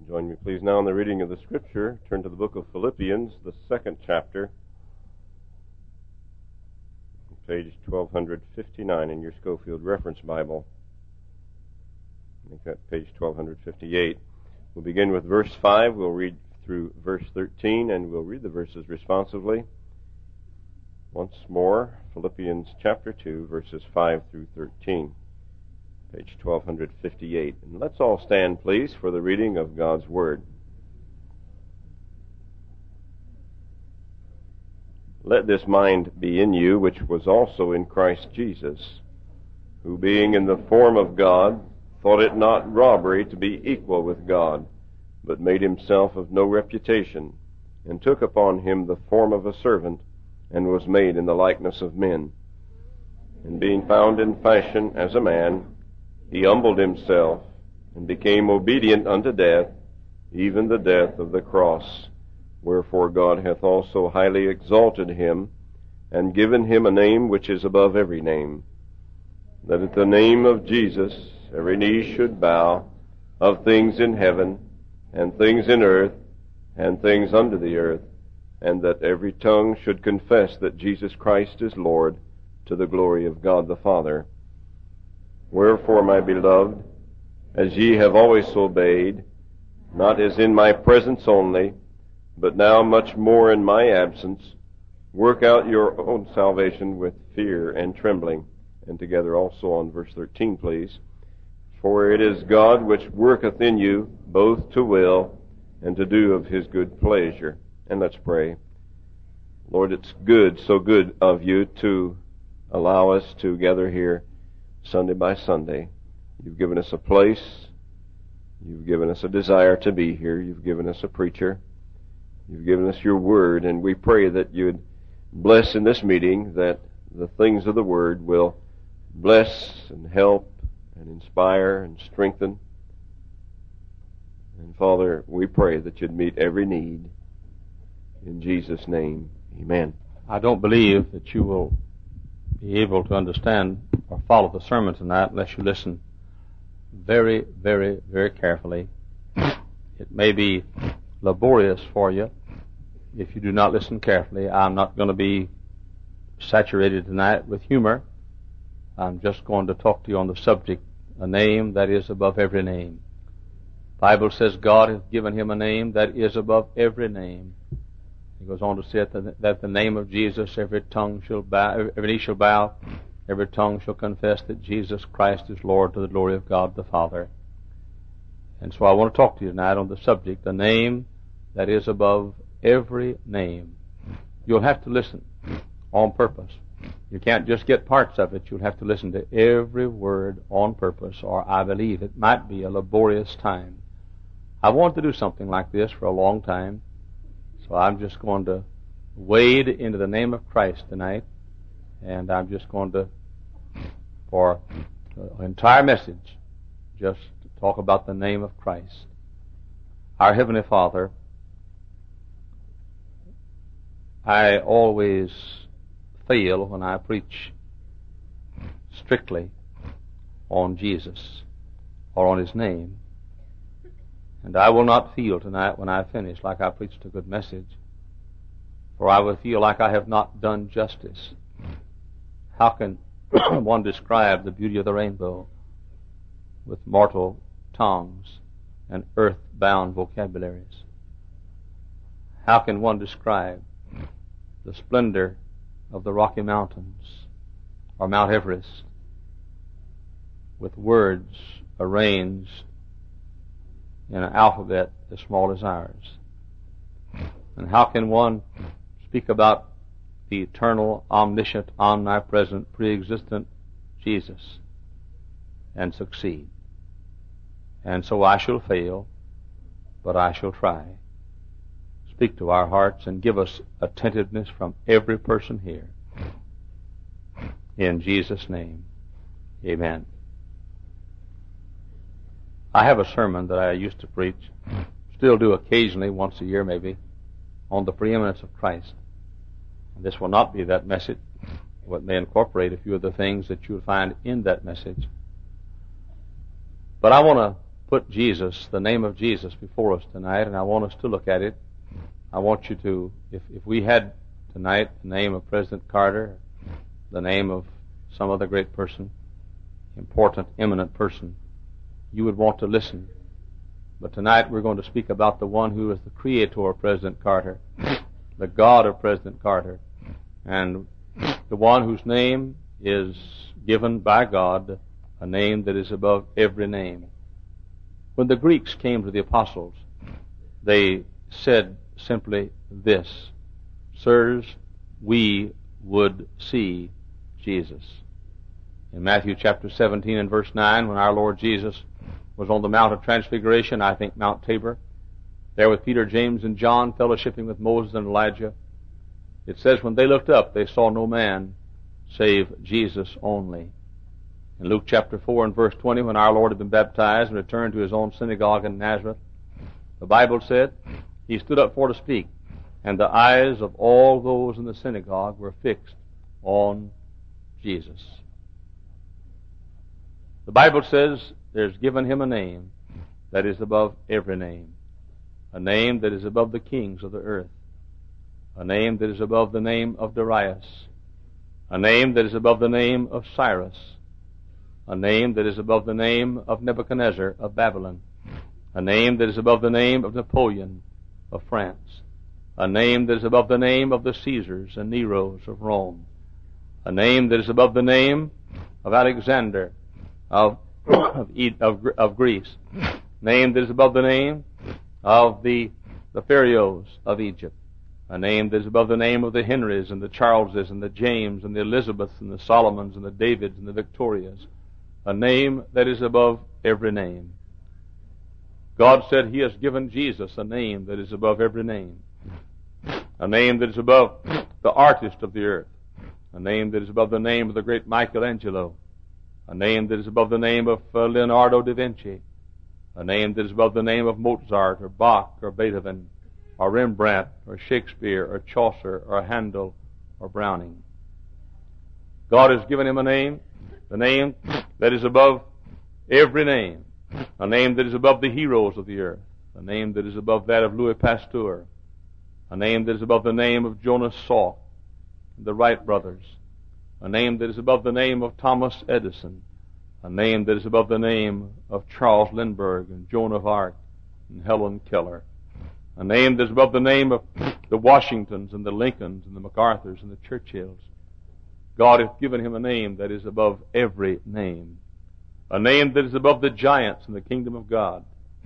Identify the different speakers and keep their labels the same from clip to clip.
Speaker 1: Join me please now in the reading of the Scripture. Turn to the book of Philippians, the 2nd chapter, page 1259 in your Schofield Reference Bible. Make that page 1258. We'll begin with verse 5. We'll read through verse 13, and we'll read the verses responsively. Once more, Philippians chapter 2, verses 5 through 13. Page 1258. And let's all stand, please, for the reading of God's Word. Let this mind be in you, which was also in Christ Jesus, who being in the form of God, thought it not robbery to be equal with God, but made himself of no reputation, and took upon him the form of a servant, and was made in the likeness of men. And being found in fashion as a man, he humbled himself, and became obedient unto death, even the death of the cross. Wherefore God hath also highly exalted him, and given him a name which is above every name, that at the name of Jesus every knee should bow, of things in heaven, and things in earth, and things under the earth, and that every tongue should confess that Jesus Christ is Lord, to the glory of God the Father. Wherefore, my beloved, as ye have always obeyed, not as in my presence only, but now much more in my absence, work out your own salvation with fear and trembling. And together also on verse 13, please. For it is God which worketh in you both to will and to do of his good pleasure. And let's pray. Lord, it's good, so good of you to allow us to gather here Sunday by Sunday. You've given us a place. You've given us a desire to be here. You've given us a preacher. You've given us your word, and we pray that you'd bless in this meeting, that the things of the word will bless and help and inspire and strengthen. And Father, we pray that you'd meet every need. In Jesus' name, amen.
Speaker 2: I don't believe that you will be able to understand or follow the sermon tonight unless you listen very, very, very carefully. It may be laborious for you if you do not listen carefully. I'm not going to be saturated tonight with humor. I'm just going to talk to you on the subject, a name that is above every name. The Bible says God has given him a name that is above every name. He goes on to say that the name of Jesus, every tongue shall bow, every knee shall bow, every tongue shall confess that Jesus Christ is Lord, to the glory of God the Father. And so I want to talk to you tonight on the subject, the name that is above every name. You'll have to listen on purpose. You can't just get parts of it. You'll have to listen to every word on purpose, or I believe it might be a laborious time. I wanted to do something like this for a long time. So I'm just going to wade into the name of Christ tonight, and I'm just going to, for the entire message, just talk about the name of Christ. Our Heavenly Father, I always fail when I preach strictly on Jesus or on his name. And I will not feel tonight when I finish like I preached a good message, for I will feel like I have not done justice. How can one describe the beauty of the rainbow with mortal tongues and earth-bound vocabularies? How can one describe the splendor of the Rocky Mountains or Mount Everest with words arranged in an alphabet as small as ours? And how can one speak about the eternal, omniscient, omnipresent, pre-existent Jesus and succeed? And so I shall fail, but I shall try. Speak to our hearts and give us attentiveness from every person here. In Jesus' name, amen. I have a sermon that I used to preach, still do occasionally, once a year maybe, on the preeminence of Christ. And this will not be that message. It may incorporate a few of the things that you'll find in that message. But I want to put Jesus, the name of Jesus, before us tonight, and I want us to look at it. I want you to, if we had tonight the name of President Carter, the name of some other great person, important, eminent person, you would want to listen. But tonight we're going to speak about the one who is the creator of President Carter, the God of President Carter, and the one whose name is given by God, a name that is above every name. When the Greeks came to the apostles, they said simply this: "Sirs, we would see Jesus." In Matthew chapter 17 and verse 9, when our Lord Jesus was on the Mount of Transfiguration, I think Mount Tabor, there with Peter, James, and John, fellowshipping with Moses and Elijah, it says, when they looked up, they saw no man save Jesus only. In Luke chapter 4 and verse 20, when our Lord had been baptized and returned to his own synagogue in Nazareth, the Bible said, he stood up for to speak, and the eyes of all those in the synagogue were fixed on Jesus. The Bible says there's given him a name that is above every name, a name that is above the kings of the earth, a name that is above the name of Darius, a name that is above the name of Cyrus, a name that is above the name of Nebuchadnezzar of Babylon, a name that is above the name of Napoleon of France, a name that is above the name of the Caesars and Neros of Rome, a name that is above the name of Alexander of Greece, a name that is above the name of the Pharaohs of Egypt, a name that is above the name of the Henrys and the Charleses and the James and the Elizabeths and the Solomons and the Davids and the Victorias, a name that is above every name. God said he has given Jesus a name that is above every name, a name that is above the artist of the earth, a name that is above the name of the great Michelangelo, a name that is above the name of Leonardo da Vinci, a name that is above the name of Mozart or Bach or Beethoven or Rembrandt or Shakespeare or Chaucer or Handel or Browning. God has given him a name, the name that is above every name, a name that is above the heroes of the earth, a name that is above that of Louis Pasteur, a name that is above the name of Jonas Salk, the Wright brothers, a name that is above the name of Thomas Edison, a name that is above the name of Charles Lindbergh and Joan of Arc and Helen Keller, a name that is above the name of the Washingtons and the Lincolns and the MacArthurs and the Churchills. God hath given him a name that is above every name, a name that is above the giants in the kingdom of God.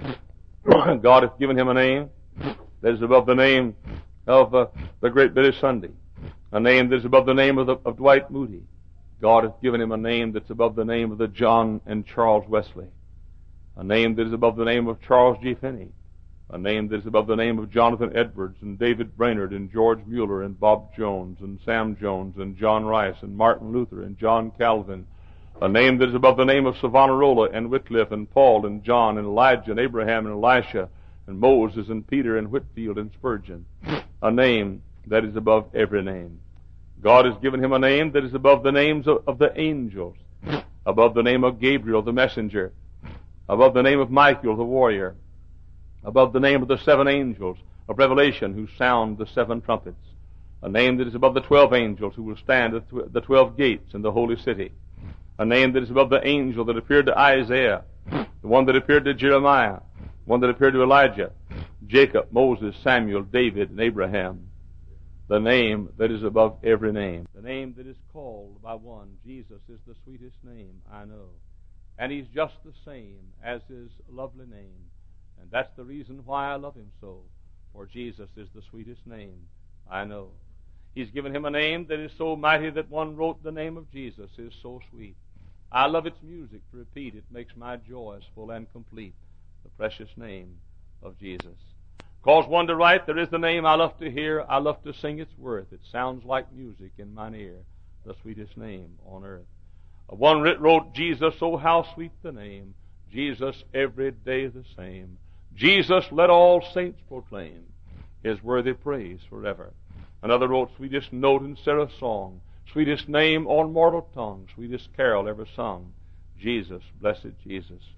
Speaker 2: God hath given him a name that is above the name of the great Billy Sunday, a name that is above the name of Dwight Moody. God hath given him a name that's above the name of the John and Charles Wesley, a name that is above the name of Charles G. Finney, a name that is above the name of Jonathan Edwards and David Brainerd and George Mueller and Bob Jones and Sam Jones and John Rice and Martin Luther and John Calvin, a name that is above the name of Savonarola and Wycliffe and Paul and John and Elijah and Abraham and Elisha and Moses and Peter and Whitfield and Spurgeon, a name that is above every name. God has given him a name that is above the names of the angels, above the name of Gabriel the messenger, above the name of Michael the warrior, above the name of the 7 angels of Revelation who sound the 7 trumpets, a name that is above the 12 angels who will stand at the 12 gates in the holy city, a name that is above the angel that appeared to Isaiah, the one that appeared to Jeremiah, the one that appeared to Elijah, Jacob, Moses, Samuel, David, and Abraham, the name that is above every name, the name that is called by one. Jesus is the sweetest name I know, and he's just the same as his lovely name. And that's the reason why I love him so, for Jesus is the sweetest name I know. He's given him a name that is so mighty that one wrote the name of Jesus is so sweet. I love its music to repeat. It makes my joys full and complete. The precious name of Jesus. Cause one to write, there is the name I love to hear. I love to sing its worth. It sounds like music in mine ear. The sweetest name on earth. One wrote Jesus, oh how sweet the name. Jesus every day the same. Jesus let all saints proclaim his worthy praise forever. Another wrote, sweetest note in seraph's song, sweetest name on mortal tongue, sweetest carol ever sung, Jesus, blessed Jesus.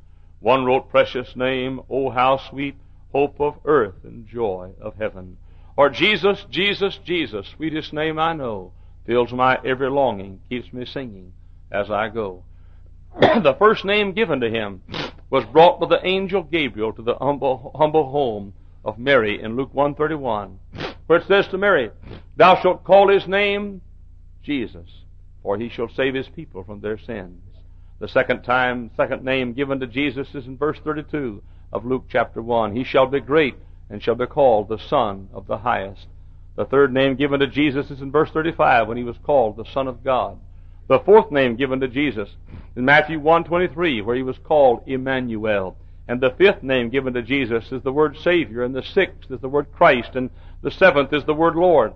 Speaker 2: One wrote, precious name, oh how sweet, hope of earth and joy of heaven. Or Jesus, Jesus, Jesus, sweetest name I know, fills my every longing, keeps me singing as I go. The first name given to him was brought by the angel Gabriel to the humble home of Mary in Luke 1:31, where it says to Mary, thou shalt call his name Jesus, for he shall save his people from their sins. The second name given to Jesus is in verse 32 of Luke chapter 1. He shall be great and shall be called the Son of the Highest. The third name given to Jesus is in verse 35 when he was called the Son of God. The fourth name given to Jesus in Matthew 1:23 where he was called Emmanuel. And the fifth name given to Jesus is the word Savior, and the sixth is the word Christ, and the seventh is the word Lord.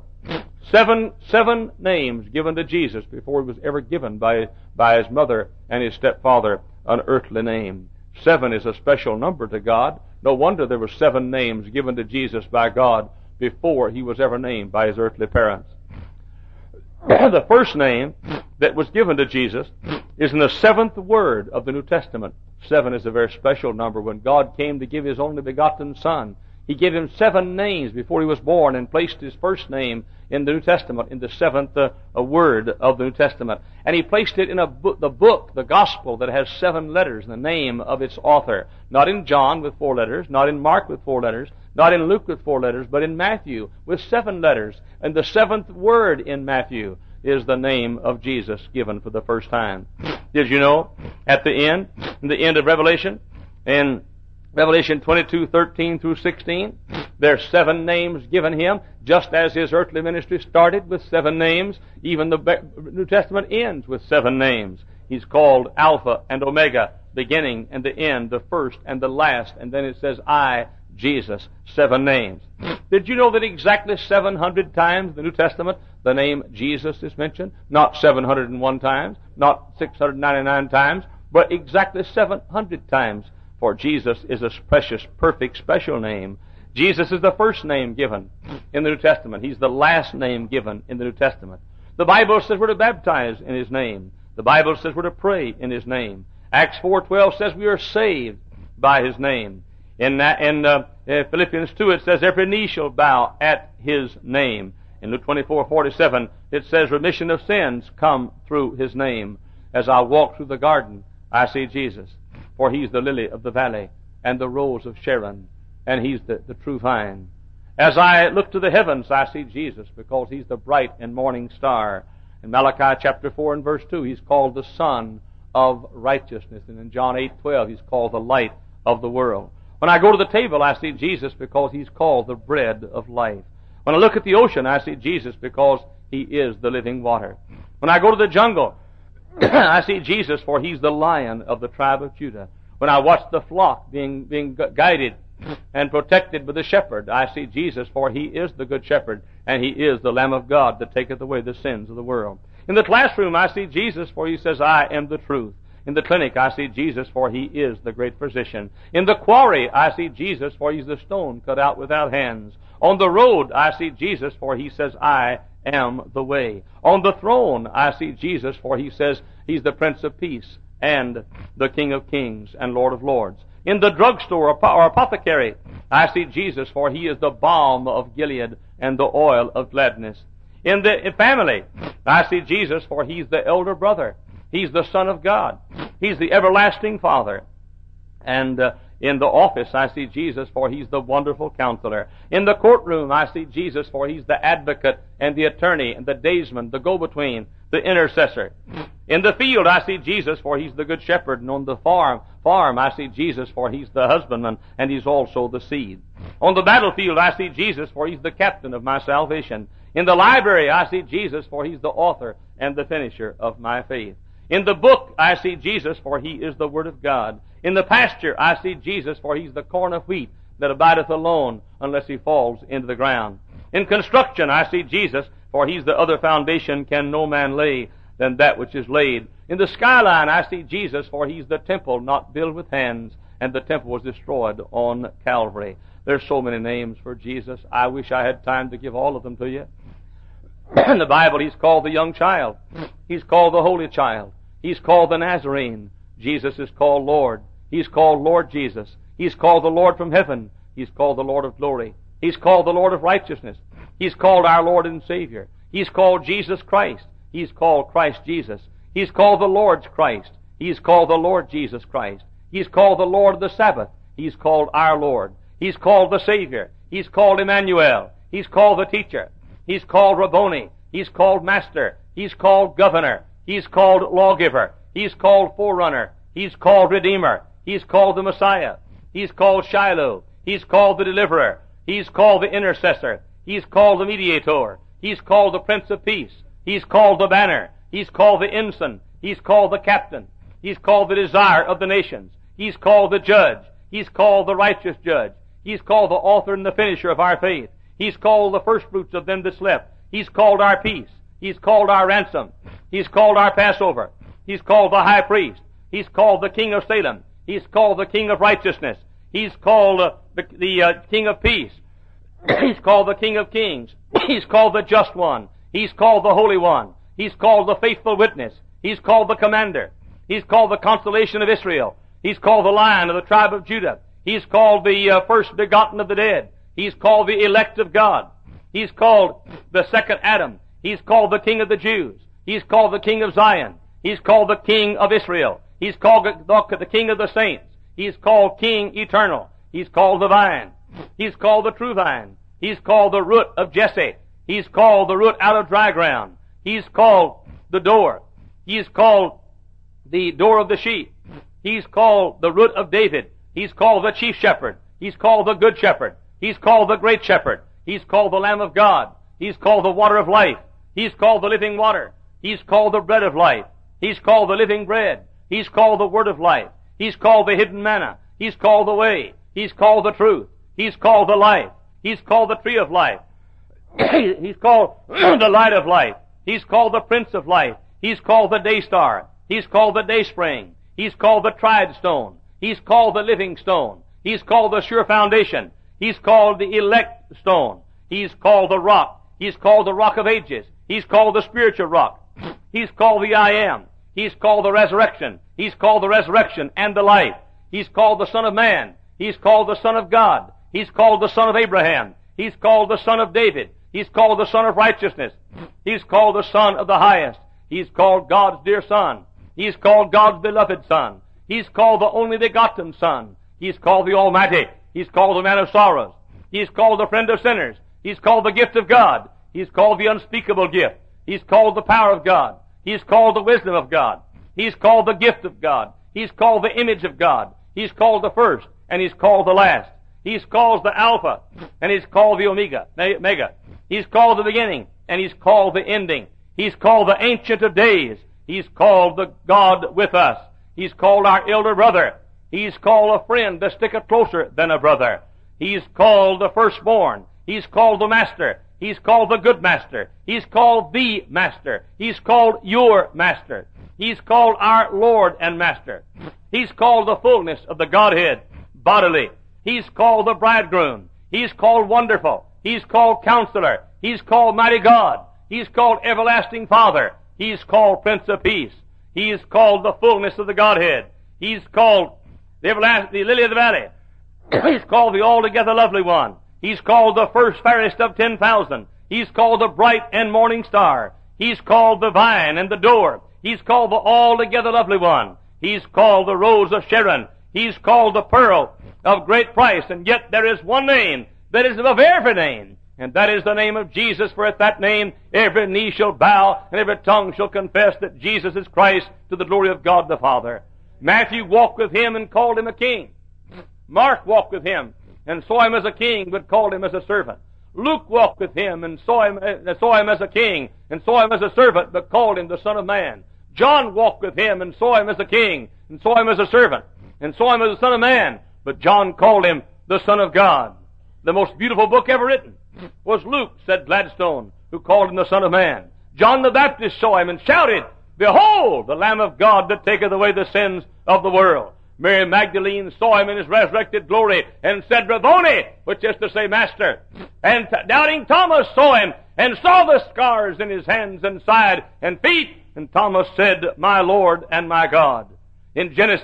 Speaker 2: Seven names given to Jesus before he was ever given by his mother and his stepfather an earthly name. 7 is a special number to God. No wonder there were 7 names given to Jesus by God before he was ever named by his earthly parents. The first name that was given to Jesus is in the 7th word of the New Testament. 7 is a very special number. When God came to give his only begotten Son, he gave him 7 names before he was born and placed his first name in the New Testament, in the 7th word of the New Testament. And he placed it in the book, the Gospel, that has 7 letters, the name of its author. Not in John with 4 letters, not in Mark with 4 letters, not in Luke with 4 letters, but in Matthew with 7 letters. And the 7th word in Matthew is the name of Jesus given for the first time. Did you know, at the end of Revelation, in Revelation 22:13 through 16, there are 7 names given him, just as his earthly ministry started with 7 names. Even the New Testament ends with 7 names. He's called Alpha and Omega, beginning and the end, the first and the last, and then it says, I, Jesus, 7 names. Did you know that exactly 700 times in the New Testament the name Jesus is mentioned? Not 701 times, not 699 times, but exactly 700 times. For Jesus is a precious, perfect, special name. Jesus is the first name given in the New Testament. He's the last name given in the New Testament. The Bible says we're to baptize in his name. The Bible says we're to pray in his name. Acts 4:12 says we are saved by his name. In Philippians 2 it says every knee shall bow at his name. In Luke 24:47 it says remission of sins come through his name. As I walk through the garden, I see Jesus. For he's the lily of the valley and the rose of Sharon, and he's the true vine. As I look to the heavens, I see Jesus, because he's the bright and morning star. In Malachi chapter 4 and verse 2, he's called the Son of Righteousness. And in John 8:12, he's called the light of the world. When I go to the table, I see Jesus because he's called the bread of life. When I look at the ocean, I see Jesus because he is the living water. When I go to the jungle, I see Jesus, for he's the Lion of the tribe of Judah. When I watch the flock being guided and protected by the shepherd, I see Jesus, for he is the good shepherd, and he is the Lamb of God that taketh away the sins of the world. In the classroom, I see Jesus, for he says, I am the truth. In the clinic, I see Jesus, for he is the great physician. In the quarry, I see Jesus, for he's the stone cut out without hands. On the road, I see Jesus, for he says, I am the way. On the throne, I see Jesus, for he says he's the Prince of Peace and the King of Kings and Lord of Lords. In the drugstore or apothecary, I see Jesus, for he is the balm of Gilead and the oil of gladness. In the family, I see Jesus, for he's the elder brother. He's the Son of God. He's the everlasting Father. And in the office, I see Jesus, for he's the wonderful counselor. In the courtroom, I see Jesus, for he's the advocate and the attorney and the daysman, the go-between, the intercessor. In the field, I see Jesus, for he's the good shepherd. And on the farm, I see Jesus, for he's the husbandman, and he's also the seed. On the battlefield, I see Jesus, for he's the captain of my salvation. In the library, I see Jesus, for he's the author and the finisher of my faith. In the book, I see Jesus, for he is the Word of God. In the pasture, I see Jesus, for he's the corn of wheat that abideth alone unless he falls into the ground. In construction, I see Jesus, for he's the other foundation can no man lay than that which is laid. In the skyline, I see Jesus, for he's the temple not built with hands, and the temple was destroyed on Calvary. There's so many names for Jesus. I wish I had time to give all of them to you. In the Bible, he's called the young child. He's called the holy child. He's called the Nazarene. Jesus is called Lord. He's called Lord Jesus. He's called the Lord from heaven. He's called the Lord of glory. He's called the Lord of righteousness. He's called our Lord and Savior. He's called Jesus Christ. He's called Christ Jesus. He's called the Lord's Christ. He's called the Lord Jesus Christ. He's called the Lord of the Sabbath. He's called our Lord. He's called the Savior. He's called Emmanuel. He's called the Teacher. He's called Rabboni. He's called Master. He's called Governor. He's called Lawgiver. He's called Forerunner. He's called Redeemer. He's called the Messiah. He's called Shiloh. He's called the Deliverer. He's called the Intercessor. He's called the Mediator. He's called the Prince of Peace. He's called the Banner. He's called the Ensign. He's called the Captain. He's called the Desire of the Nations. He's called the Judge. He's called the Righteous Judge. He's called the Author and the Finisher of our faith. He's called the firstfruits of them that slept. He's called our peace. He's called our ransom. He's called our Passover. He's called the High Priest. He's called the King of Salem. He's called the King of Righteousness. He's called the King of Peace. He's called the King of Kings. He's called the Just One. He's called the Holy One. He's called the Faithful Witness. He's called the Commander. He's called the Consolation of Israel. He's called the Lion of the tribe of Judah. He's called the First Begotten of the dead. He's called the Elect of God. He's called the Second Adam. He's called the King of the Jews. He's called the King of Zion. He's called the King of Israel. He's called the King of the Saints. He's called King Eternal. He's called the Vine. He's called the True Vine. He's called the Root of Jesse. He's called the Root out of dry ground. He's called the Door. He's called the Door of the Sheep. He's called the Root of David. He's called the Chief Shepherd. He's called the Good Shepherd. He's called the Great Shepherd. He's called the Lamb of God. He's called the Water of Life. He's called the Living Water. He's called the Bread of Life. He's called the Living Bread. He's called the Word of Life. He's called the Hidden Manna. He's called the Way. He's called the Truth. He's called the Life. He's called the Tree of Life. He's called the Light of Life. He's called the Prince of Life. He's called the Day Star. He's called the Day Spring. He's called the Tried Stone. He's called the Living Stone. He's called the Sure Foundation. He's called the Elect Stone. He's called the Rock. He's called the Rock of Ages. He's called the Spiritual Rock. He's called the I Am. He's called the Resurrection. He's called the Resurrection and the Life. He's called the Son of Man. He's called the Son of God. He's called the Son of Abraham. He's called the Son of David. He's called the Son of Righteousness. He's called the Son of the Highest. He's called God's dear Son. He's called God's beloved Son. He's called the only begotten Son. He's called the Almighty. He's called the Man of Sorrows. He's called the Friend of Sinners. He's called the Gift of God. He's called the unspeakable gift. He's called the power of God. He's called the wisdom of God. He's called the gift of God. He's called the image of God. He's called the first, and he's called the last. He's called the Alpha, and he's called the Omega. He's called the beginning, and he's called the ending. He's called the Ancient of Days. He's called the God with us. He's called our elder brother. He's called a friend that sticketh closer than a brother. He's called the firstborn. He's called the Master. He's called the Good Master. He's called the Master. He's called your Master. He's called our Lord and Master. He's called the fullness of the Godhead bodily. He's called the Bridegroom. He's called Wonderful. He's called Counselor. He's called Mighty God. He's called Everlasting Father. He's called Prince of Peace. He's called the fullness of the Godhead. He's called the Lily of the Valley. He's called the Altogether Lovely One. He's called the First Fairest of 10,000. He's called the Bright and Morning Star. He's called the Vine and the Door. He's called the Altogether Lovely One. He's called the Rose of Sharon. He's called the Pearl of great price. And yet there is one name that is above every name, and that is the name of Jesus. For at that name every knee shall bow, and every tongue shall confess that Jesus is Christ, to the glory of God the Father. Matthew walked with him and called him a king. Mark walked with him and saw him as a king, but called him as a servant. Luke walked with him and saw him as a king, and saw him as a servant, but called him the Son of Man. John walked with him and saw him as a king, and saw him as a servant, and saw him as a Son of Man, but John called him the Son of God. The most beautiful book ever written was Luke, said Gladstone, who called him the Son of Man. John the Baptist saw him and shouted, "Behold, the Lamb of God that taketh away the sins of the world." Mary Magdalene saw him in his resurrected glory and said, "Rabboni," which is to say, Master. And doubting Thomas saw him and saw the scars in his hands and side and feet. And Thomas said, "My Lord and my God." In Genesis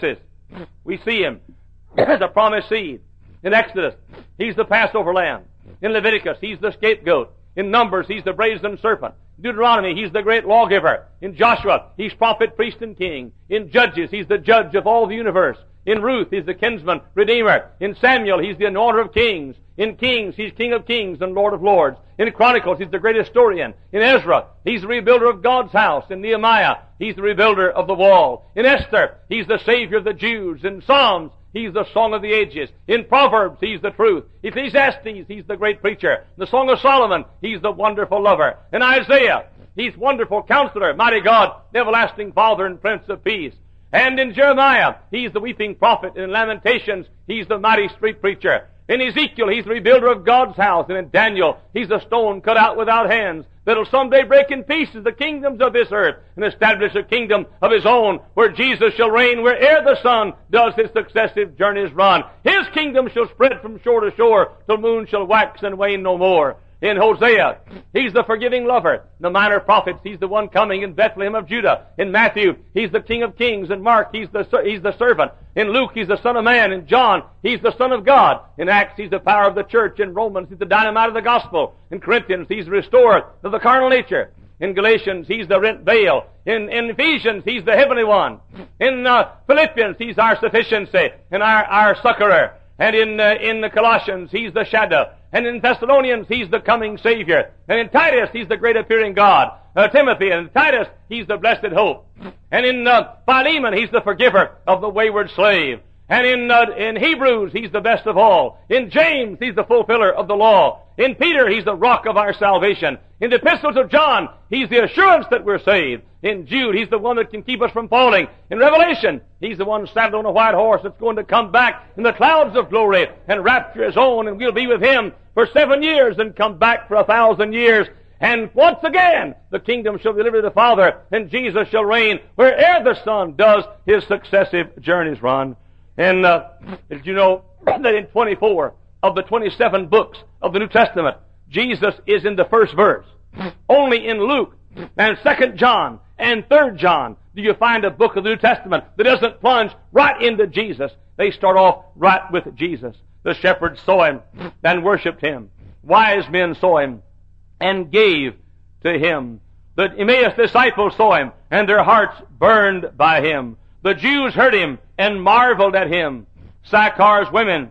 Speaker 3: We see Him as a promised seed. In Exodus, He's the Passover lamb. In Leviticus, He's the scapegoat. In Numbers, He's the brazen serpent. In Deuteronomy, He's the great lawgiver. In Joshua, He's prophet, priest, and king. In Judges, He's the judge of all the universe. In Ruth, He's the kinsman, redeemer. In Samuel, He's the anointer of kings. In Kings, He's King of kings and Lord of lords. In Chronicles, He's the great historian. In Ezra, He's the rebuilder of God's house. In Nehemiah, He's the rebuilder of the wall. In Esther, He's the Savior of the Jews. In Psalms, He's the song of the ages. In Proverbs, He's the truth. Ecclesiastes, He's the great preacher. The Song of Solomon, He's the wonderful lover. In Isaiah, He's wonderful counselor, mighty God, everlasting Father, and Prince of Peace. And in Jeremiah, He's the weeping prophet. In Lamentations, He's the mighty street preacher. In Ezekiel, He's the rebuilder of God's house. And in Daniel, He's the stone cut out without hands that'll someday break in pieces the kingdoms of this earth and establish a kingdom of His own where Jesus shall reign where'er the sun does his successive journeys run. His kingdom shall spread from shore to shore till moon shall wax and wane no more. In Hosea, He's the forgiving lover. In the minor prophets, He's the one coming in Bethlehem of Judah. In Matthew, He's the King of kings. In Mark, He's the servant. In Luke, He's the Son of Man. In John, He's the Son of God. In Acts, He's the power of the church. In Romans, He's the dynamite of the gospel. In Corinthians, He's the restorer of the carnal nature. In Galatians, He's the rent veil. In Ephesians, He's the heavenly one. In Philippians, He's our sufficiency and our succorer. And in the Colossians, He's the shadow. And in Thessalonians, He's the coming Savior. And in Titus, He's the great appearing God. Timothy, and in Titus, He's the blessed hope. And in Philemon, He's the forgiver of the wayward slave. And in Hebrews, He's the best of all. In James, He's the fulfiller of the law. In Peter, He's the rock of our salvation. In the epistles of John, He's the assurance that we're saved. In Jude, He's the one that can keep us from falling. In Revelation, He's the one saddled on a white horse that's going to come back in the clouds of glory and rapture His own, and we'll be with Him for 7 years and come back for 1,000 years. And once again, the kingdom shall be delivered to the Father, and Jesus shall reign where'er the Son does his successive journeys run. And did you know that in 24 of the 27 books of the New Testament, Jesus is in the first verse? Only in Luke and 2 John and 3 John do you find a book of the New Testament that doesn't plunge right into Jesus. They start off right with Jesus. The shepherds saw Him and worshipped Him. Wise men saw Him and gave to Him. The Emmaus disciples saw Him and their hearts burned by Him. The Jews heard Him and marveled at Him. Sychar's woman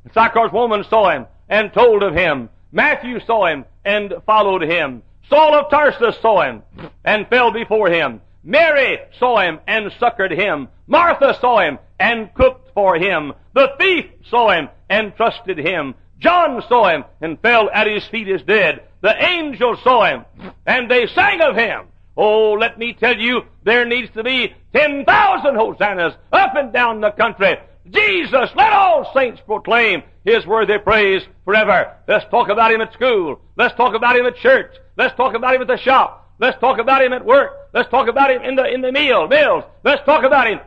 Speaker 3: saw Him and told of Him. Matthew saw Him and followed Him. Saul of Tarsus saw Him and fell before Him. Mary saw Him and succored Him. Martha saw Him and cooked for Him. The thief saw Him and trusted Him. John saw Him and fell at His feet as dead. The angels saw Him and they sang of Him. Oh, let me tell you, there needs to be 10,000 hosannas up and down the country. Jesus, let all saints proclaim His worthy praise forever. Let's talk about Him at school. Let's talk about Him at church. Let's talk about Him at the shop. Let's talk about Him at work. Let's talk about Him in the mills. Let's talk about Him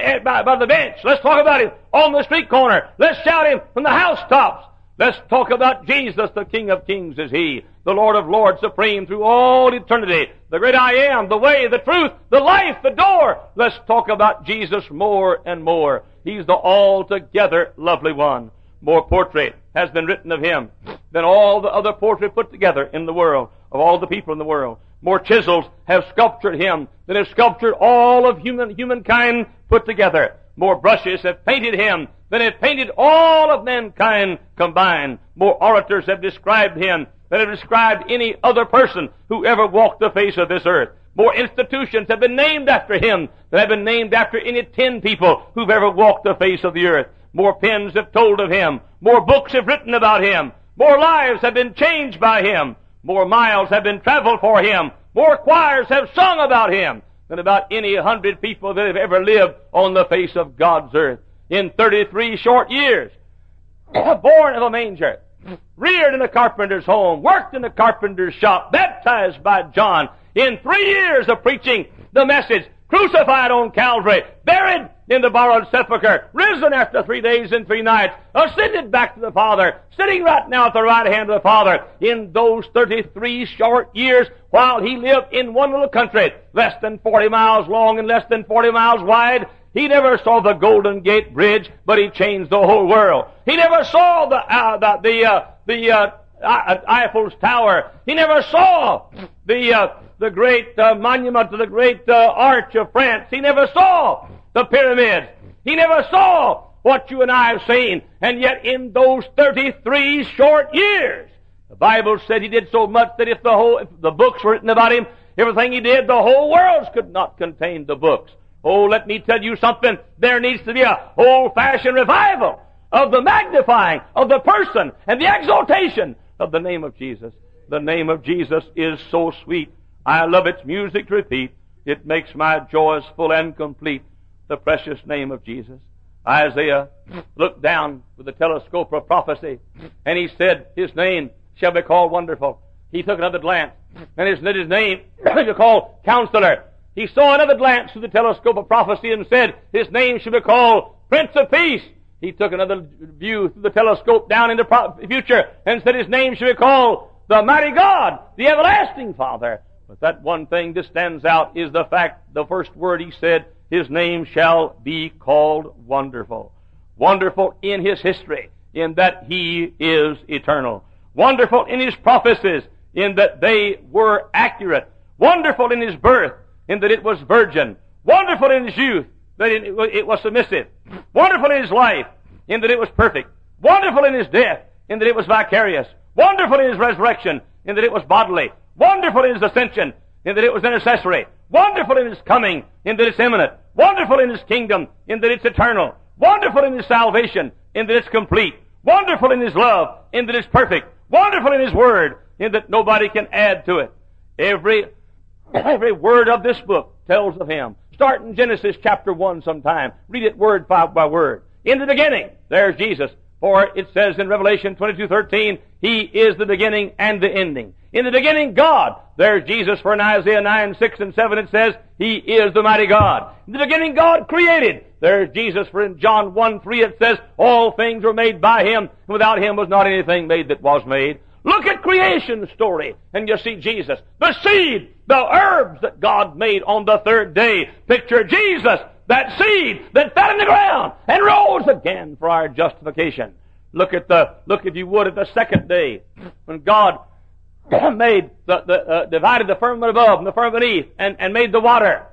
Speaker 3: by the bench. Let's talk about Him on the street corner. Let's shout Him from the housetops. Let's talk about Jesus, the King of kings is He, the Lord of lords, supreme through all eternity, the great I Am, the way, the truth, the life, the door. Let's talk about Jesus more and more. He's the altogether lovely one. More portrait has been written of Him than all the other portraits put together in the world, of all the people in the world. More chisels have sculptured Him than have sculptured all of humankind put together. More brushes have painted Him than have painted all of mankind combined. More orators have described Him than have described any other person who ever walked the face of this earth. More institutions have been named after Him than have been named after any 10 people who've ever walked the face of the earth. More pens have told of Him. More books have written about Him. More lives have been changed by Him. More miles have been traveled for Him. More choirs have sung about Him than about any 100 people that have ever lived on the face of God's earth. In 33 short years, born of a manger, reared in a carpenter's home, worked in a carpenter's shop, baptized by John, in 3 years of preaching the message, crucified on Calvary, buried in the borrowed sepulchre, risen after 3 days and 3 nights, ascended back to the Father, sitting right now at the right hand of the Father. In those 33 short years, while He lived in one little country, less than 40 miles long and less than 40 miles wide, He never saw the Golden Gate Bridge, but He changed the whole world. He never saw the Eiffel's Tower. He never saw the great monument to the great Arch of France. He never saw the pyramids. He never saw what you and I have seen. And yet in those 33 short years, the Bible said He did so much that if the books were written about Him, everything He did, the whole world could not contain the books. Oh, let me tell you something. There needs to be a old-fashioned revival of the magnifying of the person and the exaltation of the name of Jesus. The name of Jesus is so sweet. I love its music to repeat. It makes my joys full and complete. The precious name of Jesus. Isaiah looked down with the telescope of prophecy, and he said, His name shall be called Wonderful. He took another glance, and his name shall be called Counselor. He saw another glance through the telescope of prophecy and said, His name shall be called Prince of Peace. He took another view through the telescope down into the future and said, His name shall be called the Mighty God, the Everlasting Father. But that one thing that stands out is the fact, the first word He said, His name shall be called Wonderful. Wonderful in His history, in that He is eternal. Wonderful in His prophecies, in that they were accurate. Wonderful in His birth, in that it was virgin. Wonderful in His youth, that it was submissive. Wonderful in His life, in that it was perfect. Wonderful in His death, in that it was vicarious. Wonderful in His resurrection, in that it was bodily. Wonderful in His ascension, in that it was intercessory. Wonderful in His coming, in that it's imminent. Wonderful in His kingdom, in that it's eternal. Wonderful in His salvation, in that it's complete. Wonderful in His love, in that it's perfect. Wonderful in His word, in that nobody can add to it. Every word of this book tells of Him. Start in Genesis chapter 1 sometime. Read it word by word. In the beginning, there's Jesus. For it says in Revelation 22:13, He is the beginning and the ending. In the beginning, God. There's Jesus. For in Isaiah 9:6 and 7 it says, He is the mighty God. In the beginning, God created. There's Jesus. For in John 1:3 it says, All things were made by Him, and without Him was not anything made that was made. Look at creation story, and you see Jesus. The seed, the herbs that God made on the third day. Picture Jesus, that seed that fell in the ground and rose again for our justification. Look if you would, at the second day, when God made divided the firmament above and the firmament beneath, and made the water.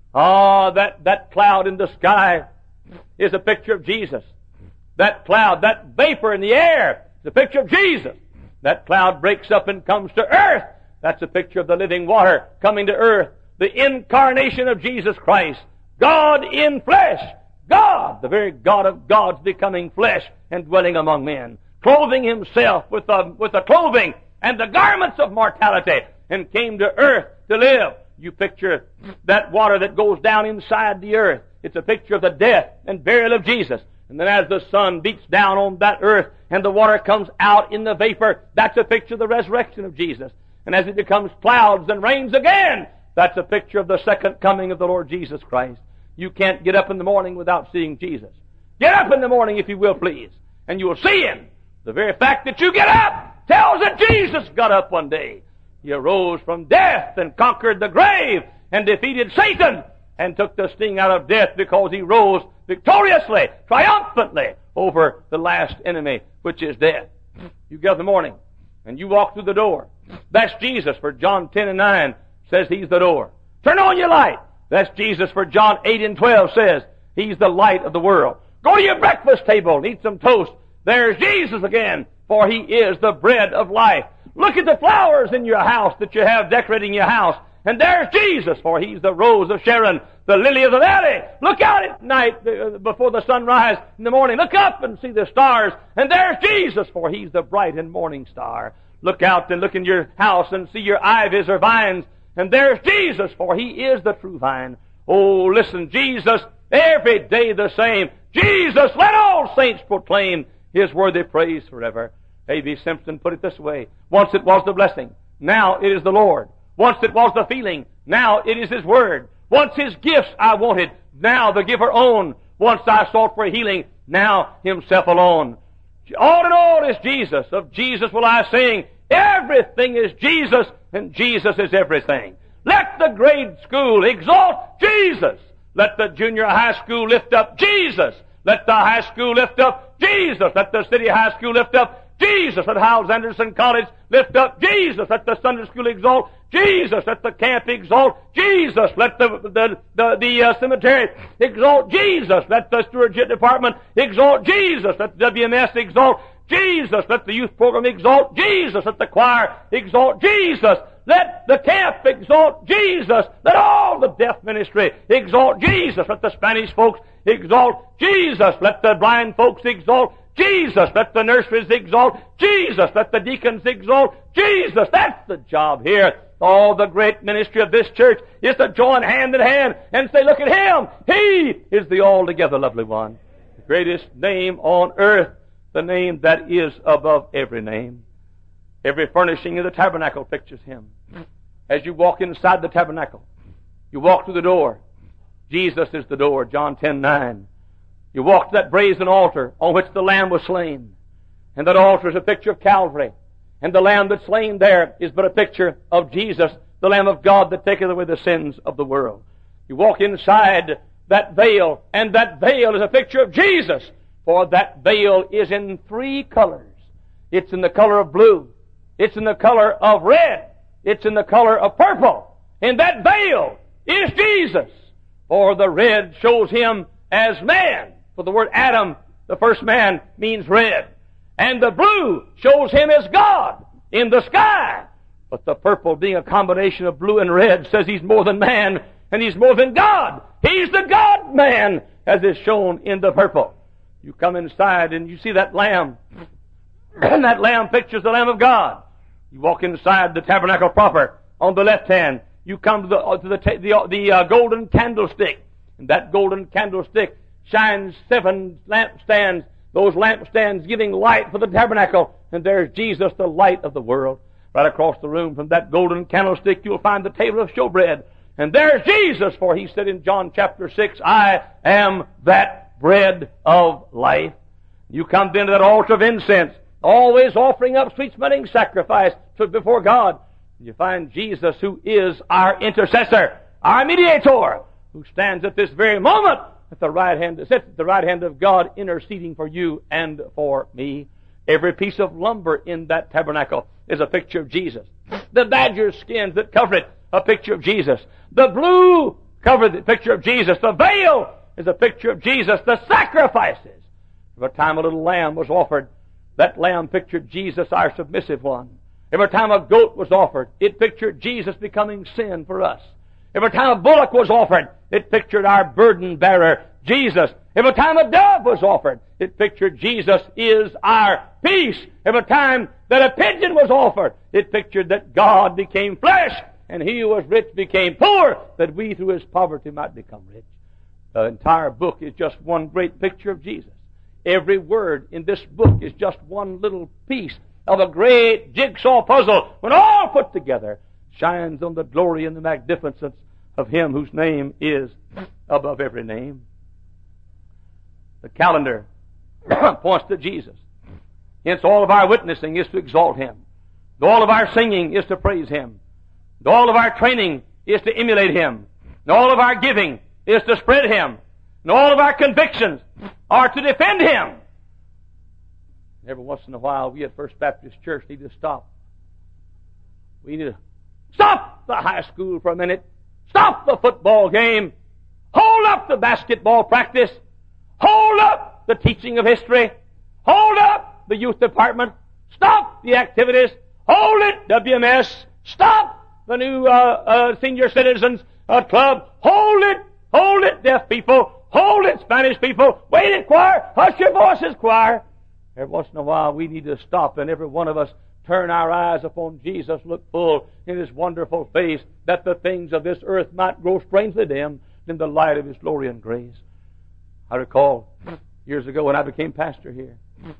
Speaker 3: That cloud in the sky is a picture of Jesus. That cloud, that vapor in the air, is a picture of Jesus. That cloud breaks up and comes to earth. That's a picture of the living water coming to earth. The incarnation of Jesus Christ. God in flesh. God, the very God of gods, becoming flesh and dwelling among men. Clothing Himself with the clothing and the garments of mortality, and came to earth to live. You picture that water that goes down inside the earth. It's a picture of the death and burial of Jesus. And then as the sun beats down on that earth and the water comes out in the vapor, that's a picture of the resurrection of Jesus. And as it becomes clouds and rains again, that's a picture of the second coming of the Lord Jesus Christ. You can't get up in the morning without seeing Jesus. Get up in the morning, if you will, please, and you will see Him. The very fact that you get up tells that Jesus got up one day. He arose from death and conquered the grave and defeated Satan and took the sting out of death, because He rose victoriously, triumphantly over the last enemy, which is death. You get up in the morning and you walk through the door. That's Jesus, for John 10:9 says He's the door. Turn on your light. That's Jesus, for John 8:12 says He's the light of the world. Go to your breakfast table and eat some toast. There's Jesus again, for He is the bread of life. Look at the flowers in your house that you have decorating your house. And there's Jesus, for He's the rose of Sharon, the lily of the valley. Look out at night before the sunrise in the morning. Look up and see the stars. And there's Jesus, for He's the bright and morning star. Look out and look in your house and see your ivies or vines. And there's Jesus, for He is the true vine. Oh, listen, Jesus, every day the same. Jesus, let all saints proclaim His worthy praise forever. A.B. Simpson put it this way. Once it was the blessing, now it is the Lord. Once it was the feeling, now it is His word. Once His gifts I wanted, now the giver own. Once I sought for healing, now Himself alone. All in all is Jesus. Of Jesus will I sing. Everything is Jesus, and Jesus is everything. Let the grade school exalt Jesus. Let the junior high school lift up Jesus. Let the high school lift up Jesus. Let the city high school lift up Jesus. Let Howells Anderson College lift up Jesus. Let the Sunday school exalt Jesus. Let the camp exalt Jesus. Let the cemetery exalt Jesus. Let the stewardship department exalt Jesus. Let the WMS exalt Jesus. Let the youth program exalt Jesus. Let the choir exalt Jesus. Let the camp exalt Jesus. Let all the deaf ministry exalt Jesus. Let the Spanish folks exalt Jesus. Let the blind folks exalt Jesus. Let the nurseries exalt Jesus. Let the deacons exalt Jesus. That's the job here. All the great ministry of this church is to join hand in hand and say, look at Him. He is the altogether lovely one. The greatest name on earth, the name that is above every name. Every furnishing of the tabernacle pictures Him. As you walk inside the tabernacle, you walk through the door. Jesus is the door, John 10:9. You walk to that brazen altar on which the Lamb was slain. And that altar is a picture of Calvary. And the Lamb that's slain there is but a picture of Jesus, the Lamb of God that taketh away the sins of the world. You walk inside that veil, and that veil is a picture of Jesus. For that veil is in 3 colors. It's in the color of blue. It's in the color of red. It's in the color of purple. And that veil is Jesus. For the red shows Him as man. For the word Adam, the first man, means red. And the blue shows Him as God in the sky. But the purple, being a combination of blue and red, says He's more than man and He's more than God. He's the God-man, as is shown in the purple. You come inside and you see that lamb. And that lamb pictures the Lamb of God. You walk inside the tabernacle proper on the left hand. You come to the golden candlestick. And that golden candlestick shines 7 lampstands. Those lampstands giving light for the tabernacle. And there's Jesus, the light of the world. Right across the room from that golden candlestick, you'll find the table of showbread. And there's Jesus, for He said in John chapter 6, I am that bread of life. You come then to that altar of incense, always offering up sweet-smelling sacrifice before God. You find Jesus, who is our intercessor, our mediator, who stands at this very moment at the right hand, sits at the right hand of God, interceding for you and for me. Every piece of lumber in that tabernacle is a picture of Jesus. The badger skins that cover it, a picture of Jesus. The blue cover the picture of Jesus. The veil is a picture of Jesus. The sacrifices. Every time a little lamb was offered, that lamb pictured Jesus, our submissive one. Every time a goat was offered, it pictured Jesus becoming sin for us. Every time a bullock was offered, it pictured our burden bearer, Jesus. Every time a dove was offered, it pictured Jesus is our peace. Every time that a pigeon was offered, it pictured that God became flesh, and He who was rich became poor, that we through His poverty might become rich. The entire book is just one great picture of Jesus. Every word in this book is just one little piece of a great jigsaw puzzle, when all put together, shines on the glory and the magnificence of Him whose name is above every name. The calendar points to Jesus. Hence all of our witnessing is to exalt Him. All of our singing is to praise Him. All of our training is to emulate Him. All of our giving is to spread Him. And all of our convictions are to defend Him. Every once in a while, we at First Baptist Church need to stop. We need to stop the high school for a minute. Stop the football game. Hold up the basketball practice. Hold up the teaching of history. Hold up the youth department. Stop the activities. Hold it, WMS. Stop the new senior citizens club. Hold it, deaf people. Hold it, Spanish people. Wait it, choir. Hush your voices, choir. Every once in a while, we need to stop, and every one of us turn our eyes upon Jesus, look full in His wonderful face, that the things of this earth might grow strangely dim in the light of His glory and grace. I recall years ago when I became pastor here,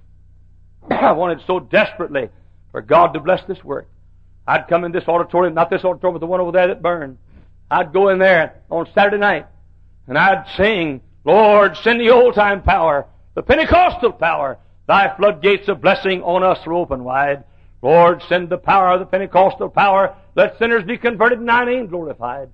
Speaker 3: I wanted so desperately for God to bless this work. I'd come in this auditorium, not this auditorium, but the one over there that burned. I'd go in there on Saturday night, and I'd sing, Lord, send the old-time power, the Pentecostal power. Thy floodgates of blessing on us are open wide. Lord, send the power of the Pentecostal power. Let sinners be converted and Thy name glorified.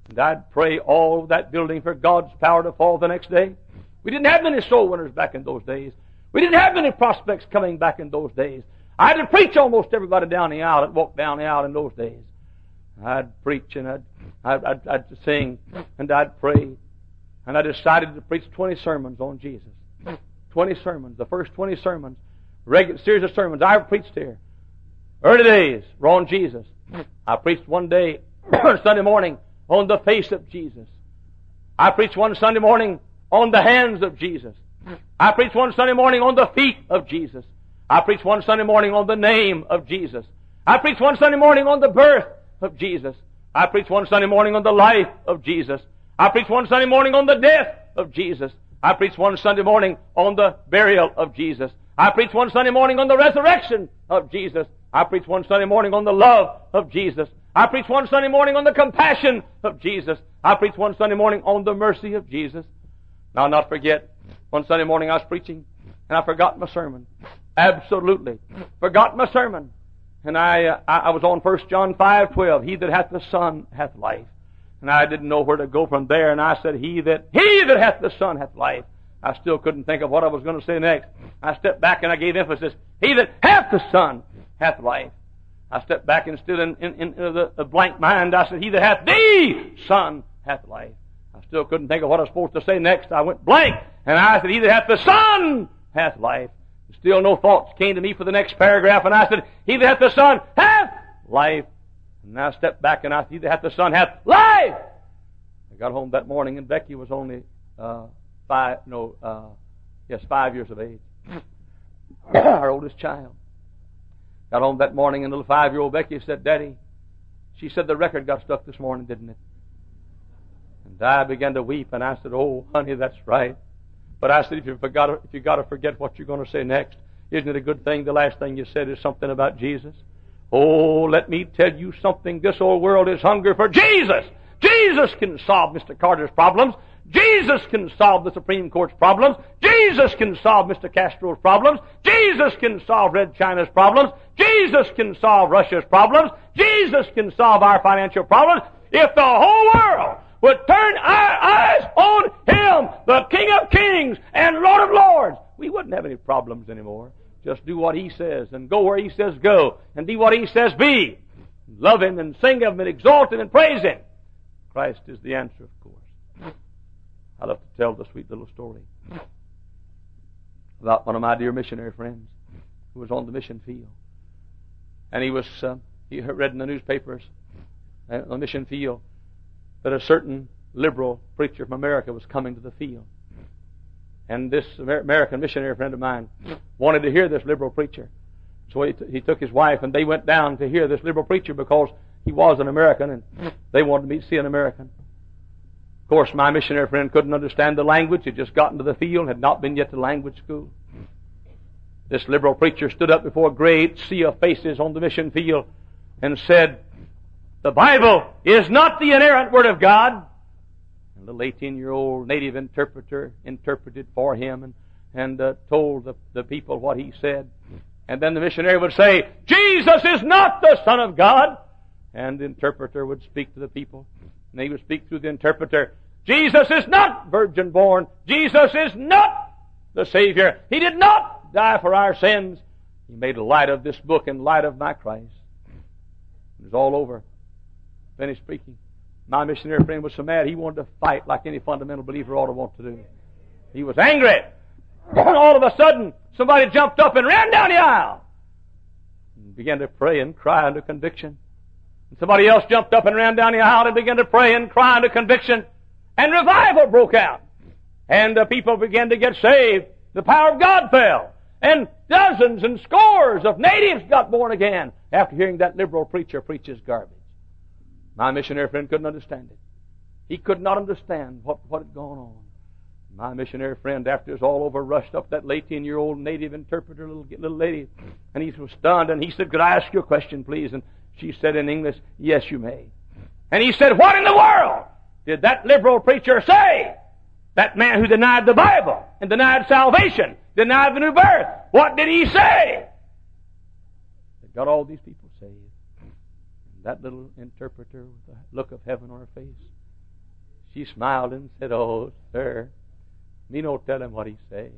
Speaker 3: And I'd pray all over that building for God's power to fall the next day. We didn't have many soul winners back in those days. We didn't have many prospects coming back in those days. I had to preach almost everybody down the aisle that walked down the aisle in those days. I'd preach and I'd sing and I'd pray. And I decided to preach 20 sermons on Jesus. 20 sermons. The first 20 sermons, regular series of sermons I ever preached here. Early days were on Jesus. I preached one day, Sunday morning, on the face of Jesus. I preached one Sunday morning on the hands of Jesus. I preached one Sunday morning on the feet of Jesus. I preached one Sunday morning on the name of Jesus. I preached one Sunday morning on the birth of Jesus. I preached one Sunday morning on the life of Jesus. I preached one Sunday morning on the death of Jesus. I preached one Sunday morning on the burial of Jesus. I preached one Sunday morning on the resurrection of Jesus. I preached one Sunday morning on the love of Jesus. I preached one Sunday morning on the compassion of Jesus. I preached one Sunday morning on the mercy of Jesus. Now, I'll not forget, one Sunday morning I was preaching, and I forgot my sermon. Absolutely. Forgot my sermon. And I was on 1 John 5:12. He that hath the Son hath life. And I didn't know where to go from there, and I said, He that hath the Son hath life. I still couldn't think of what I was going to say next. I stepped back and I gave emphasis. He that hath the Son hath life. I stepped back and still in the blank mind, I said, He that hath the Son hath life. I still couldn't think of what I was supposed to say next. I went blank, and I said, He that hath the Son hath life. Still no thoughts came to me for the next paragraph, and I said, He that hath the Son hath life. And I stepped back and I said, He that hath the Son hath life. I got home that morning, and Becky was only 5 years of age. Our oldest child. Got home that morning, and little 5-year-old Becky said, Daddy, she said, the record got stuck this morning, didn't it? And I began to weep, and I said, Oh, honey, that's right. But I said, if you got to forget what you're going to say next, isn't it a good thing the last thing you said is something about Jesus? Oh, let me tell you something. This old world is hungry for Jesus. Jesus can solve Mr. Carter's problems. Jesus can solve the Supreme Court's problems. Jesus can solve Mr. Castro's problems. Jesus can solve Red China's problems. Jesus can solve Russia's problems. Jesus can solve our financial problems. If the whole world would turn our eyes on Him, the King of Kings and Lord of Lords, we wouldn't have any problems anymore. Just do what He says and go where He says go and be what He says be. Love Him and sing of Him and exalt Him and praise Him. Christ is the answer, of course. I love to tell the sweet little story about one of my dear missionary friends who was on the mission field. And he read in the newspapers on the mission field that a certain liberal preacher from America was coming to the field. And this American missionary friend of mine wanted to hear this liberal preacher. So he took his wife, and they went down to hear this liberal preacher because he was an American, and they wanted to see an American. Of course, my missionary friend couldn't understand the language. He'd just gotten to the field, had not been yet to language school. This liberal preacher stood up before a great sea of faces on the mission field and said, The Bible is not the inerrant Word of God. And the little 18-year-old native interpreter interpreted for him and told the people what he said. And then the missionary would say, Jesus is not the Son of God. And the interpreter would speak to the people. And he would speak through the interpreter. Jesus is not virgin born. Jesus is not the Savior. He did not die for our sins. He made light of this book and light of my Christ. It was all over. Finished speaking. My missionary friend was so mad he wanted to fight like any fundamental believer ought to want to do. He was angry. And all of a sudden, somebody jumped up and ran down the aisle and began to pray and cry under conviction. And somebody else jumped up and ran down the aisle and began to pray and cry under conviction. And revival broke out. And people began to get saved. The power of God fell. And dozens and scores of natives got born again after hearing that liberal preacher preach his garbage. My missionary friend couldn't understand it. He could not understand what had gone on. My missionary friend, after it was all over, rushed up that 18-year-old native interpreter, little lady, and he was stunned, and he said, Could I ask you a question, please? And she said in English, Yes, you may. And he said, What in the world did that liberal preacher say? That man who denied the Bible and denied salvation, denied the new birth. What did he say? It got all these people saved. And that little interpreter with a look of heaven on her face She smiled and said, "Oh, sir, me no tell him what he say.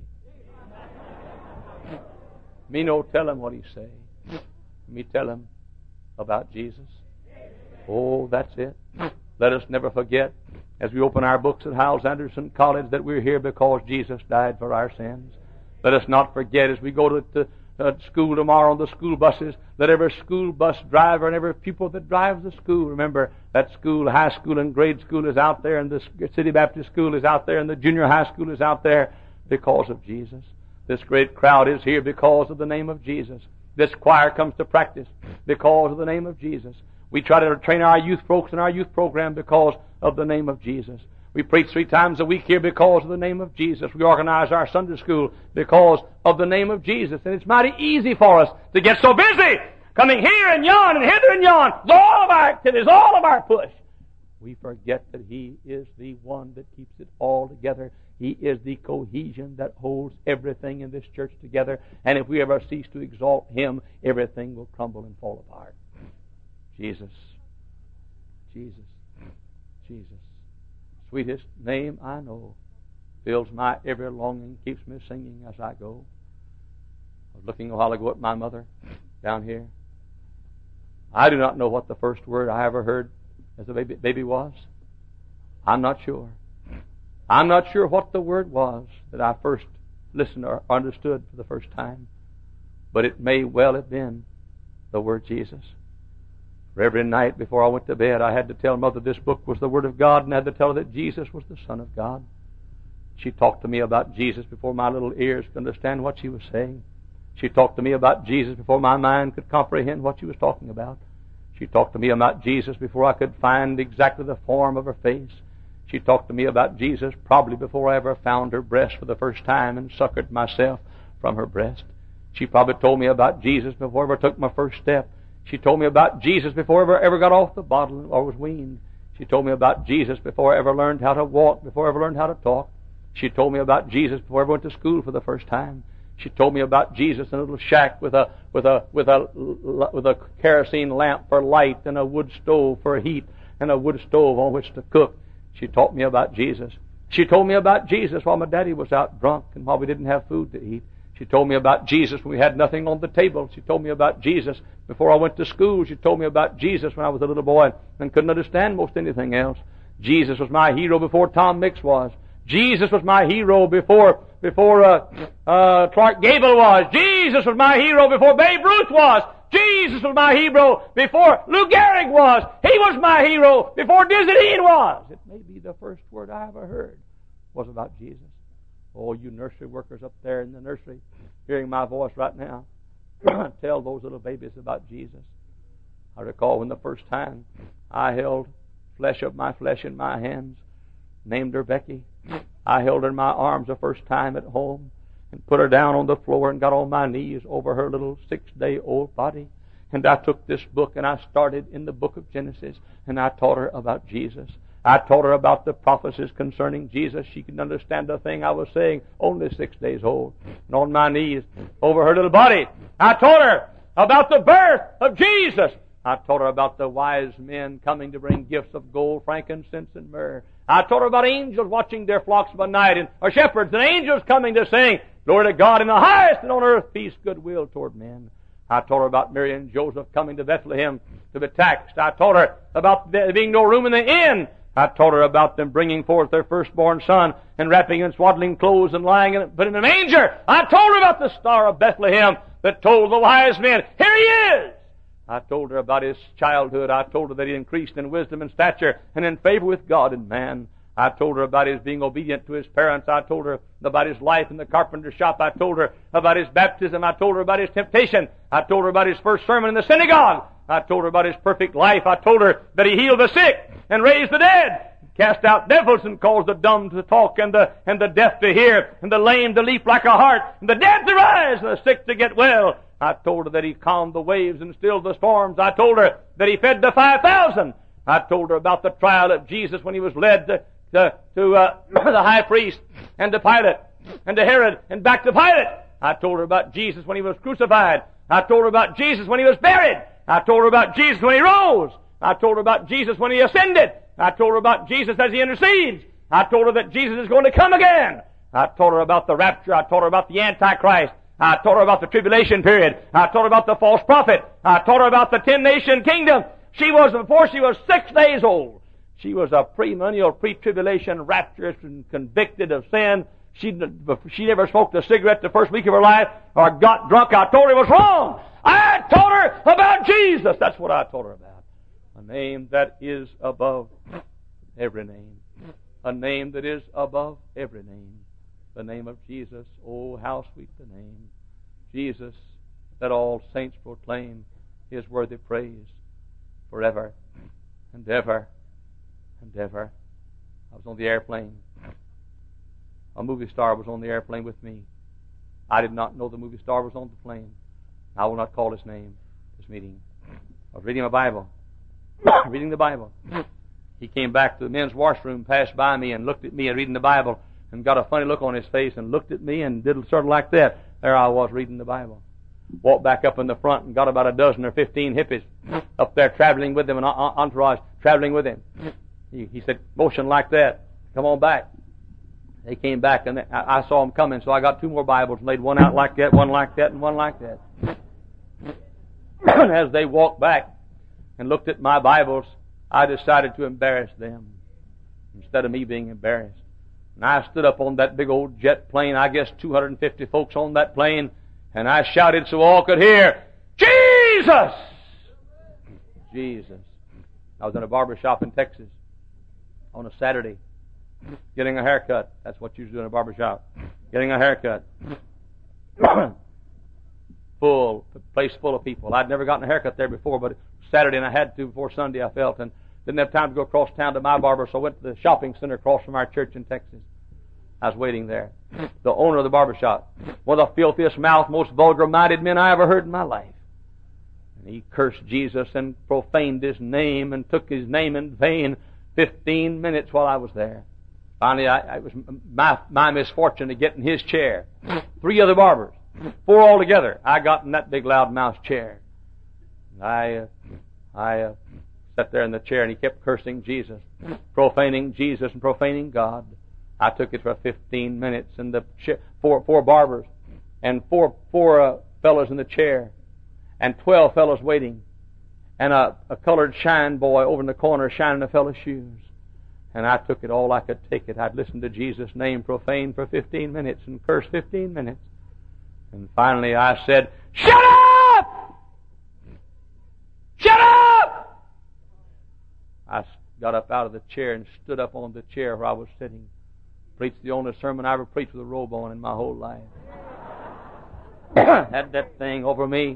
Speaker 3: Me no tell him what he say. Me tell him about Jesus." Oh, that's it. Let us never forget, as we open our books at Hyles Anderson College, that we're here because Jesus died for our sins. Let us not forget, as we go to school tomorrow on the school buses, that every school bus driver and every pupil that drives the school, remember that school, high school and grade school is out there, and the City Baptist school is out there, and the junior high school is out there because of Jesus. This great crowd is here because of the name of Jesus. This choir comes to practice because of the name of Jesus. We try to train our youth folks in our youth program because of the name of Jesus. We preach 3 times a week here because of the name of Jesus. We organize our Sunday school because of the name of Jesus. And it's mighty easy for us to get so busy, coming here and yon and hither and yon, with all of our activities, all of our push. We forget that He is the one that keeps it all together. He is the cohesion that holds everything in this church together. And if we ever cease to exalt Him, everything will crumble and fall apart. Jesus, Jesus, Jesus. Sweetest name I know, fills my every longing, keeps me singing as I go. I was looking a while ago at my mother down here. I do not know what the first word I ever heard as a baby was. I'm not sure. I'm not sure what the word was that I first listened or understood for the first time. But it may well have been the word Jesus. For every night before I went to bed, I had to tell Mother this book was the Word of God, and I had to tell her that Jesus was the Son of God. She talked to me about Jesus before my little ears could understand what she was saying. She talked to me about Jesus before my mind could comprehend what she was talking about. She talked to me about Jesus before I could find exactly the form of her face. She talked to me about Jesus probably before I ever found her breast for the first time and succored myself from her breast. She probably told me about Jesus before I ever took my first step. She told me about Jesus before I ever got off the bottle or was weaned. She told me about Jesus before I ever learned how to walk, before I ever learned how to talk. She told me about Jesus before I ever went to school for the first time. She told me about Jesus in a little shack with a kerosene lamp for light and a wood stove for heat and a wood stove on which to cook. She taught me about Jesus. She told me about Jesus while my daddy was out drunk and while we didn't have food to eat. She told me about Jesus when we had nothing on the table. She told me about Jesus before I went to school. She told me about Jesus when I was a little boy and couldn't understand most anything else. Jesus was my hero before Tom Mix was. Jesus was my hero before Clark Gable was. Jesus was my hero before Babe Ruth was. Jesus was my hero before Lou Gehrig was. He was my hero before Dizzy Dean was. It may be the first word I ever heard was about Jesus. Oh, you nursery workers up there in the nursery, hearing my voice right now, tell those little babies about Jesus. I recall when the first time I held flesh of my flesh in my hands, named her Becky. I held her in my arms the first time at home and put her down on the floor and got on my knees over her little 6-day-old body. And I took this book and I started in the book of Genesis and I taught her about Jesus. I taught her about the prophecies concerning Jesus. She couldn't understand the thing I was saying, only 6 days old. And on my knees over her little body, I taught her about the birth of Jesus. I taught her about the wise men coming to bring gifts of gold, frankincense, and myrrh. I taught her about angels watching their flocks by night, or shepherds and angels coming to sing, "Glory to God in the highest, and on earth peace, goodwill toward men." I taught her about Mary and Joseph coming to Bethlehem to be taxed. I taught her about there being no room in the inn. I taught her about them bringing forth their firstborn son and wrapping him in swaddling clothes and lying in it, put in a manger. I told her about the star of Bethlehem that told the wise men, "Here he is." I told her about his childhood. I told her that he increased in wisdom and stature and in favor with God and man. I told her about his being obedient to his parents. I told her about his life in the carpenter's shop. I told her about his baptism. I told her about his temptation. I told her about his first sermon in the synagogue. I told her about his perfect life. I told her that he healed the sick and raised the dead, cast out devils and caused the dumb to talk and the deaf to hear and the lame to leap like a hart and the dead to rise and the sick to get well. I told her that he calmed the waves and stilled the storms. I told her that he fed the 5,000. I told her about the trial of Jesus when he was led to the high priest and to Pilate and to Herod and back to Pilate. I told her about Jesus when he was crucified. I told her about Jesus when he was buried. I told her about Jesus when he rose. I told her about Jesus when he ascended. I told her about Jesus as He intercedes. I told her that Jesus is going to come again. I told her about the rapture. I told her about the Antichrist. I told her about the tribulation period. I told her about the false prophet. I told her about the 10-nation kingdom. Before she was 6 days old, she was a premillennial, pre-tribulation rapturous and convicted of sin. She never smoked a cigarette the first week of her life or got drunk. I told her it was wrong. I told her about Jesus. That's what I told her about. A name that is above every name. A name that is above every name. The name of Jesus. Oh, how sweet the name. Jesus, that all saints proclaim His worthy praise forever and ever and ever. I was on the airplane. A movie star was on the airplane with me. I did not know the movie star was on the plane. I will not call his name this meeting. I was reading my Bible. Reading the Bible. He came back to the men's washroom, passed by me, and looked at me and reading the Bible, and got a funny look on his face and looked at me and did sort of like that. There I was reading the Bible. Walked back up in the front and got about a dozen or 15 hippies up there traveling with him, an entourage traveling with him. He said, motion like that. Come on back. They came back, and I saw them coming, so I got 2 more Bibles and laid one out like that, one like that, and one like that. And as they walked back and looked at my Bibles, I decided to embarrass them instead of me being embarrassed. And I stood up on that big old jet plane, I guess 250 folks on that plane, and I shouted so all could hear, Jesus! Jesus. I was in a barber shop in Texas on a Saturday, getting a haircut. That's what you do in a barber shop. Getting a haircut. Place full of people. I'd never gotten a haircut there before, but Saturday and I had to before Sunday, I felt, and didn't have time to go across town to my barber, so I went to the shopping center across from our church in Texas. I was waiting there. The owner of the barber shop, one of the filthiest mouthed, most vulgar-minded men I ever heard in my life. And he cursed Jesus and profaned His name and took His name in vain 15 minutes while I was there. Finally, it was my misfortune to get in his chair. 3 other barbers, 4 altogether. I got in that big loudmouth chair. I sat there in the chair, and he kept cursing Jesus, profaning Jesus and profaning God. I took it for 15 minutes, and the 4 barbers and four fellows in the chair, and 12 fellows waiting, and a colored shine boy over in the corner shining a fellow's shoes. And I took it all I could take it. I'd listened to Jesus' name profaned for 15 minutes and cursed 15 minutes. And finally I said, "Shut up! Shut up!" I got up out of the chair and stood up on the chair where I was sitting. Preached the only sermon I ever preached with a robe on in my whole life. Had that thing over me.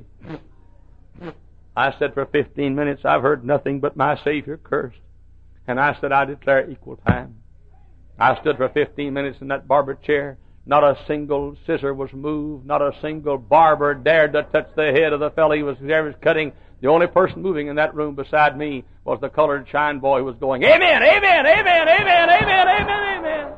Speaker 3: I said, for 15 minutes I've heard nothing but my Savior cursed. And I said, I declare equal time. I stood for 15 minutes in that barber chair. Not a single scissor was moved. Not a single barber dared to touch the head of the fellow he was cutting. The only person moving in that room beside me was the colored shine boy who was going, "Amen, amen, amen, amen, amen, amen, amen."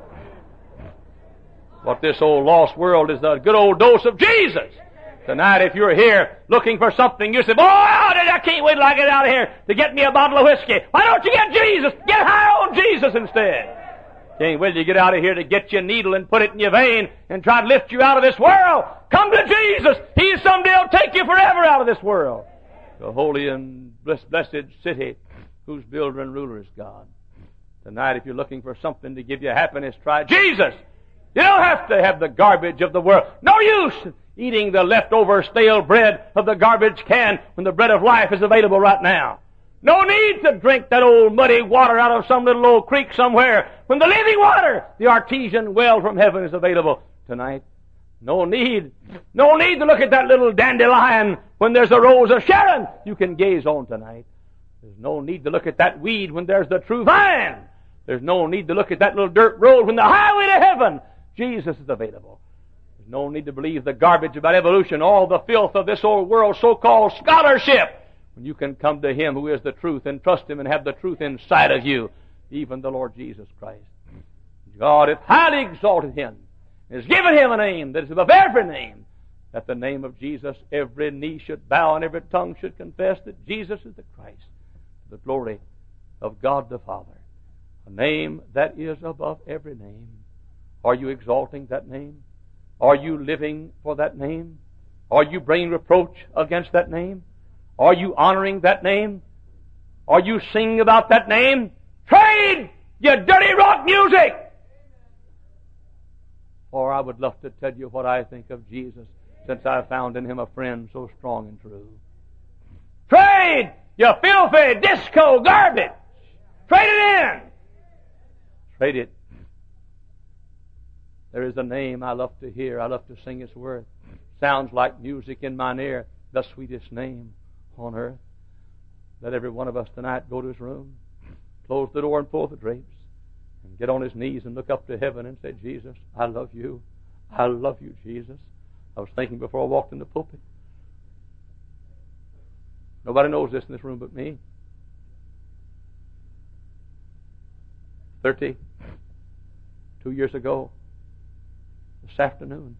Speaker 3: What this old lost world is the good old dose of Jesus. Tonight, if you're here looking for something, you say, "Boy, I can't wait till I get out of here to get me a bottle of whiskey." Why don't you get Jesus? Get high on Jesus instead. Can't wait till you get out of here to get your needle and put it in your vein and try to lift you out of this world. Come to Jesus. He someday will take you forever out of this world. The holy and blessed city whose builder and ruler is God. Tonight, if you're looking for something to give you happiness, try Jesus. You don't have to have the garbage of the world. No use eating the leftover stale bread of the garbage can when the bread of life is available right now. No need to drink that old muddy water out of some little old creek somewhere when the living water, the artesian well from heaven, is available tonight. No need to look at that little dandelion when there's a rose of Sharon you can gaze on tonight. There's no need to look at that weed when there's the true vine. There's no need to look at that little dirt road when the highway to heaven, Jesus, is available. There's no need to believe the garbage about evolution, all the filth of this old world's so-called scholarship, when you can come to Him who is the truth and trust Him and have the truth inside of you, even the Lord Jesus Christ. God hath highly exalted Him and has given Him a name that is above every name, that the name of Jesus every knee should bow and every tongue should confess that Jesus is the Christ, to the glory of God the Father. A name that is above every name. Are you exalting that name? Are you living for that name? Are you bringing reproach against that name? Are you honoring that name? Are you singing about that name? Trade your dirty rock music! Or I would love to tell you what I think of Jesus, since I found in Him a friend so strong and true. Trade your filthy disco garbage! Trade it in! Trade it. There is a name I love to hear. I love to sing its worth. Sounds like music in mine ear. The sweetest name on earth. Let every one of us tonight go to his room, close the door and pull the drapes, and get on his knees and look up to heaven and say, Jesus, I love you. I love you, Jesus. I was thinking before I walked in the pulpit. Nobody knows this in this room but me. 32 years ago, this afternoon,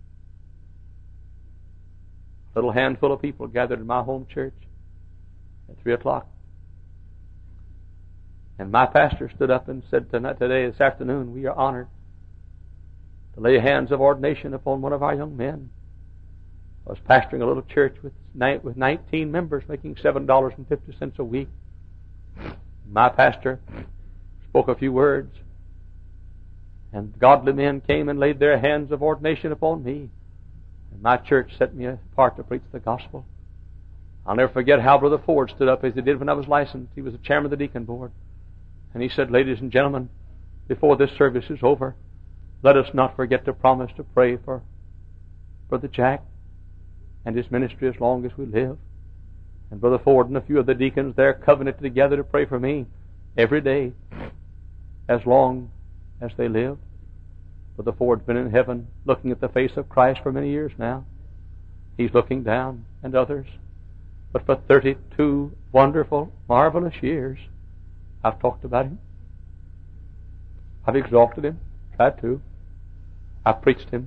Speaker 3: a little handful of people gathered in my home church at 3 o'clock. And my pastor stood up and said, this afternoon, we are honored to lay hands of ordination upon one of our young men. I was pastoring a little church with 19 members, making $7.50 a week. My pastor spoke a few words, and godly men came and laid their hands of ordination upon me. And my church set me apart to preach the gospel. I'll never forget how Brother Ford stood up as he did when I was licensed. He was the chairman of the deacon board. And he said, ladies and gentlemen, before this service is over, let us not forget to promise to pray for Brother Jack and his ministry as long as we live. And Brother Ford and a few of the deacons there covenanted together to pray for me every day as long as they lived. Brother Ford's been in heaven looking at the face of Christ for many years now. He's looking down, and others. But for 32 wonderful, marvelous years, I've talked about Him. I've exalted Him. Tried to. I've preached Him.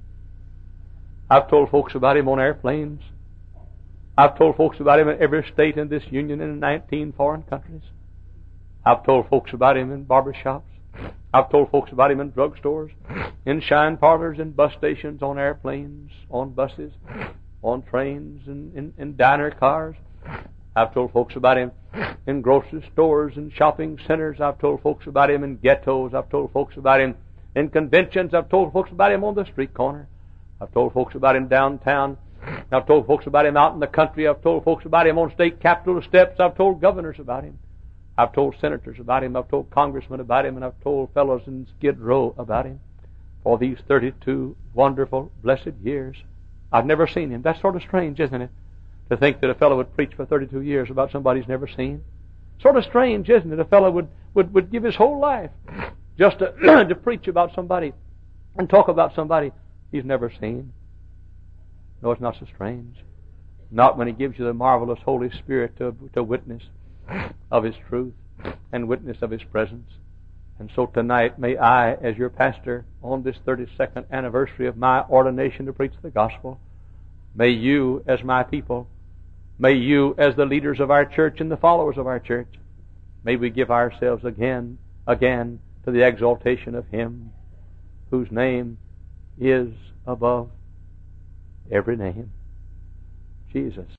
Speaker 3: I've told folks about Him on airplanes. I've told folks about Him in every state in this union and in 19 foreign countries. I've told folks about Him in barbershops. I've told folks about Him in drugstores, in shine parlors, in bus stations, on airplanes, on buses, on trains, in diner cars. I've told folks about Him in grocery stores and shopping centers. I've told folks about Him in ghettos. I've told folks about Him in conventions. I've told folks about Him on the street corner. I've told folks about Him downtown. I've told folks about Him out in the country. I've told folks about Him on state capitol steps. I've told governors about Him. I've told senators about Him. I've told congressmen about Him. And I've told fellows in Skid Row about Him. For these 32 wonderful, blessed years, I've never seen Him. That's sort of strange, isn't it? To think that a fellow would preach for 32 years about somebody he's never seen. Sort of strange, isn't it? A fellow would give his whole life just to preach about somebody and talk about somebody he's never seen. No, it's not so strange. Not when He gives you the marvelous Holy Spirit to witness of His truth and witness of His presence. And so tonight, may I, as your pastor, on this 32nd anniversary of my ordination to preach the gospel, may you, as my people, may you, as the leaders of our church and the followers of our church, may we give ourselves again to the exaltation of Him whose name is above every name, Jesus.